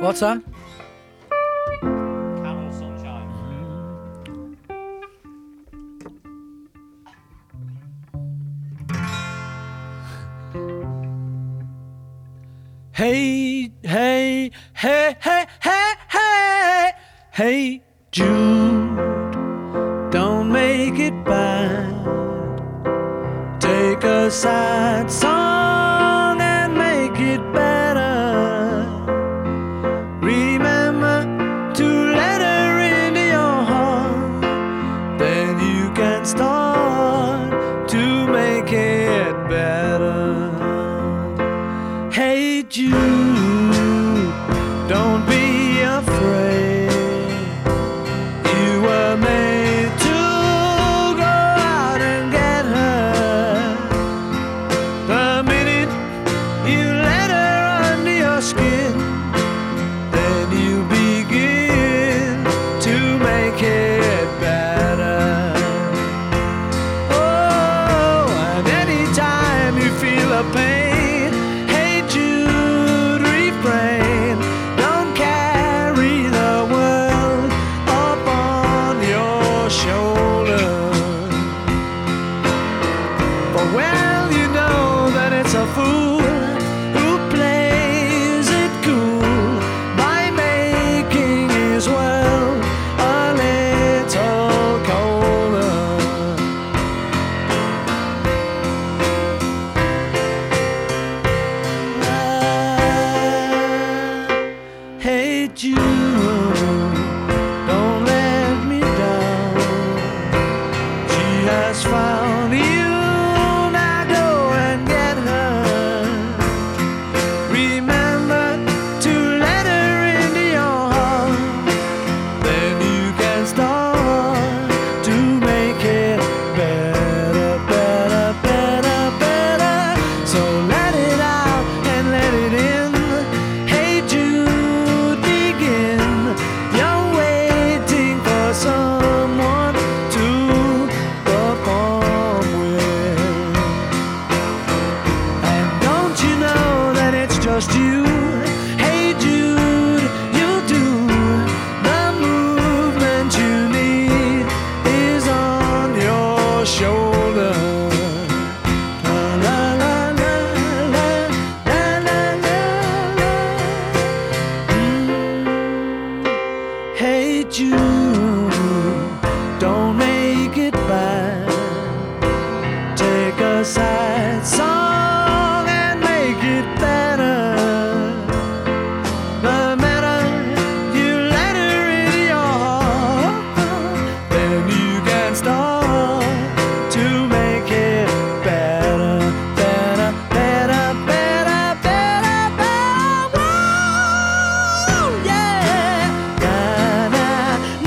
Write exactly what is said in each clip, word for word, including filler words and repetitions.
What's that? Camel Sunshine. Hey, hey, hey, hey, hey, hey, hey, Jude, don't make it bad. Take a sad song and make it better. Remember to let her into your heart, then you can start to make it better. Hey Jude, don't be afraid. You were made to go out and get her. The minute you let her under your skin, then you begin to make it better. Oh, and anytime you feel a pain, hey Jude, refrain. Don't carry the world up on your shoulders. For well you know that it's a fool who plays it cool by making his world a little colder. Hey Jude, don't let me down. She has found you, now go and get her. Remember to let her into your heart, then you can start to make it better, better, better, better. So let it out and let it in. Hey Jude, begin. You're waiting for someone to perform with. And don't you know that it's just you? Hey Jude, you do. The movement you need is on your shoulder. La la la la la la la la la. Mm. Hey Jude, don't make it bad. Take a sad song and make it better. The matter you let her into your heart, then you can start to make it better, better, better, better, better, better. Whoa, yeah. Na, na,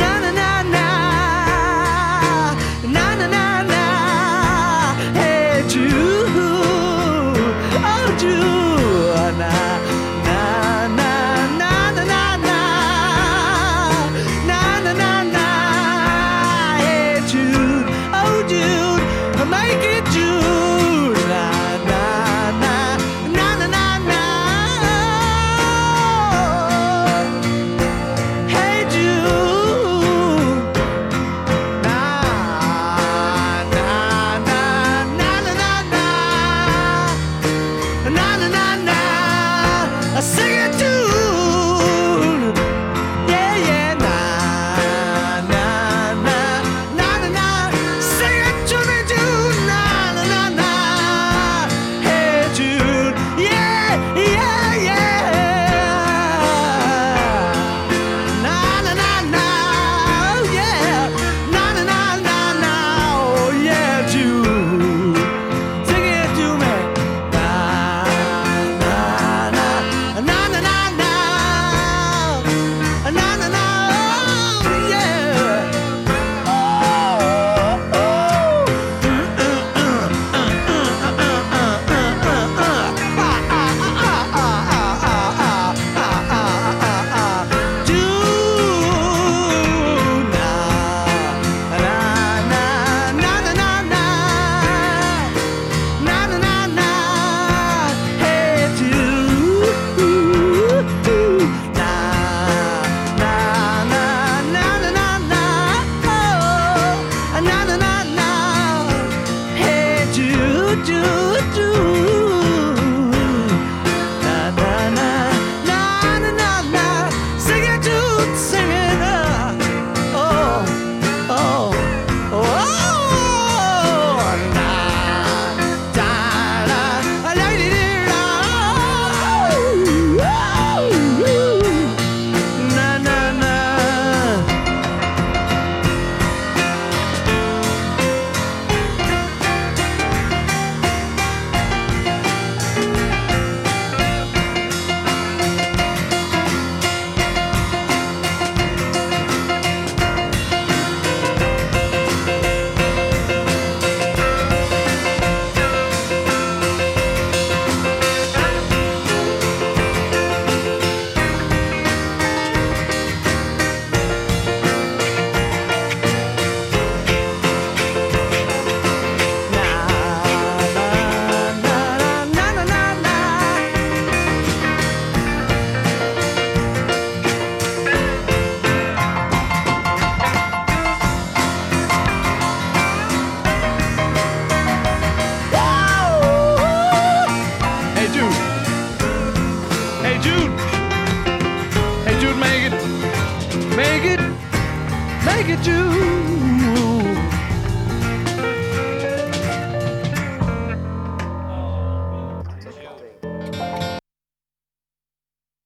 make it true.